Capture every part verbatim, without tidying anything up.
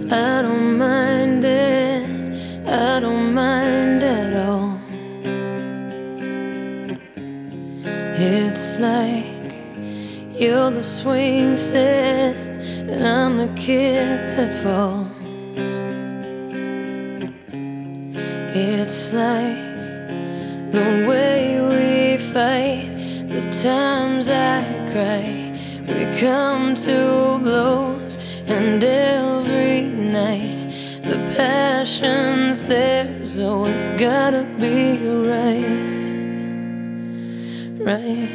I don't mind it, I don't mind at all. It's like you're the swing set and I'm the kid that falls. It's like the way we fight, the times I cry, we come to blows, and every night the passion's there, so it's gotta be right, right.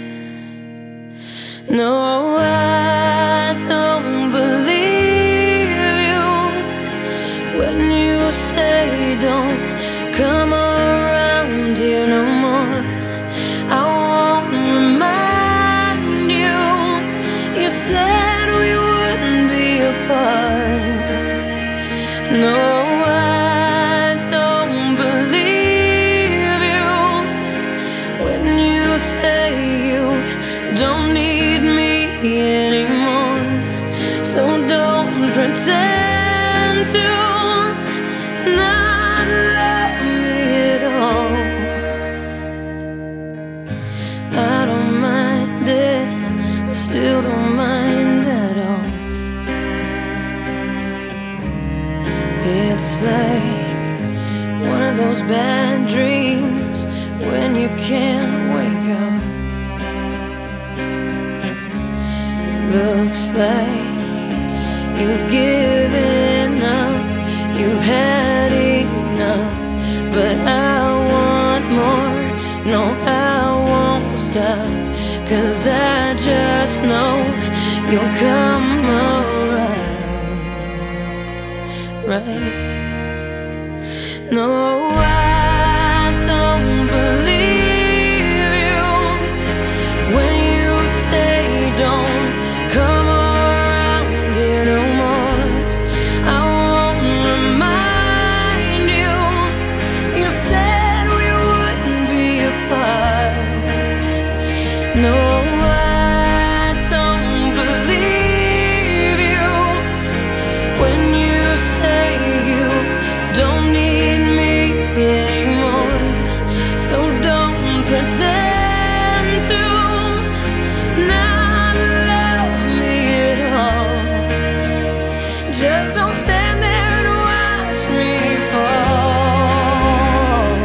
No, I don't believe you when you say don't come around here no more. I won't remind you, you said we wouldn't be apart. No, I don't believe you when you say you don't need me anymore. So don't pretend to not love me at all. I don't mind it, I still don't mind at all. It's like one of those bad dreams when you can't wake up. It looks like you've given up, you've had enough, but I want more, no I won't stop, 'cause I just know you'll come around, right? No, I don't believe you when you say don't come around here no more. I won't remind you, you said we wouldn't be apart. No, I don't believe you when you say you don't need me anymore. So don't pretend to not love me at all. Just don't stand there and watch me fall.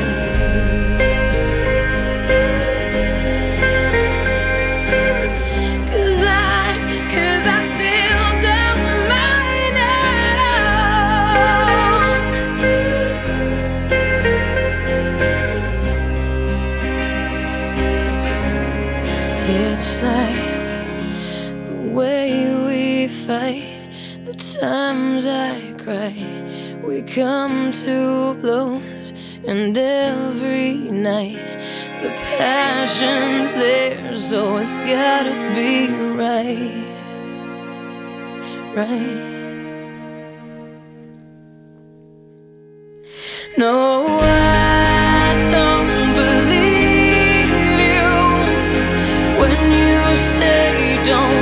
'Cause I, 'cause I still don't mind at all. It's like the way we fight, the times I cry, we come to blows, and every night the passion's there, so it's gotta be right, right. No, I don't believe you when you say don't